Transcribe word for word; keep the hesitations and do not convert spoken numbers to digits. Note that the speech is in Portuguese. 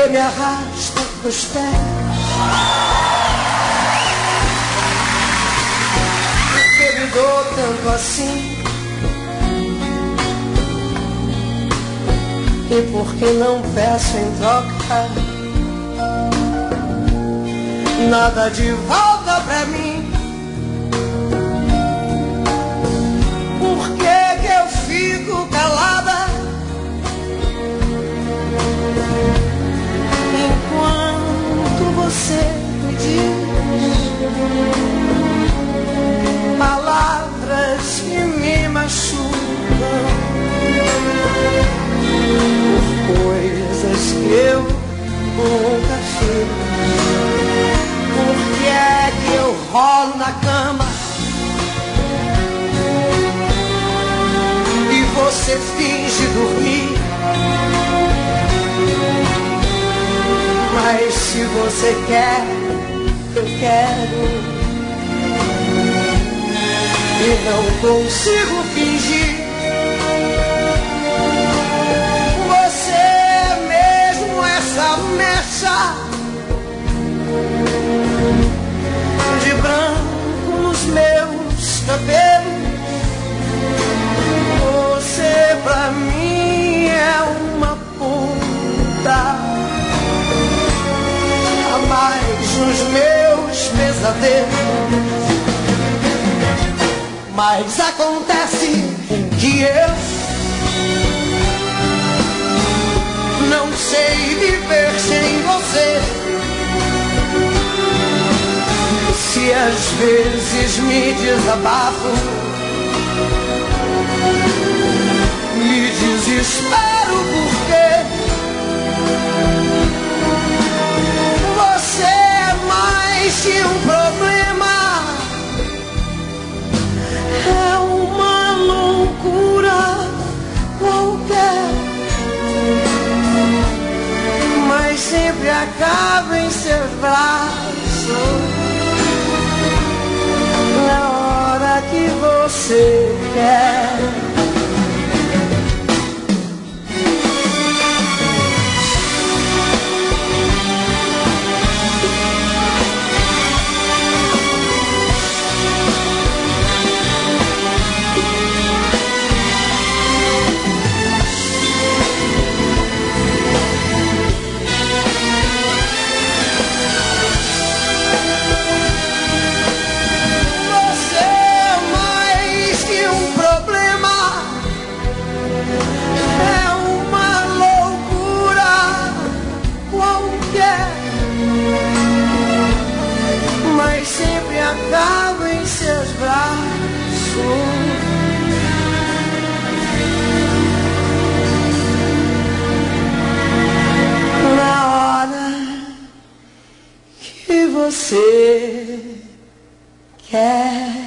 que me arrasta pros pés, por que me dou tanto assim, e por que não peço em troca nada de volta pra mim? Por que que eu fico calada enquanto você me diz palavras que me machucam por coisas que eu nunca fiz? Por que é que eu rolo na cama e você finge dormir? Mas se você quer, eu quero, e não consigo fingir. Você é mesmo essa mecha de branco nos meus cabelos. Você pra mim é uma ponta a mais nos meus pesadelos. Mas acontece que eu não sei viver sem você. Se às vezes me desabafo, me desespero porque você é mais que um problema. É uma loucura qualquer, mas sempre acaba em seus braços na hora que você quer. Acaba em seus braços na hora que você quer.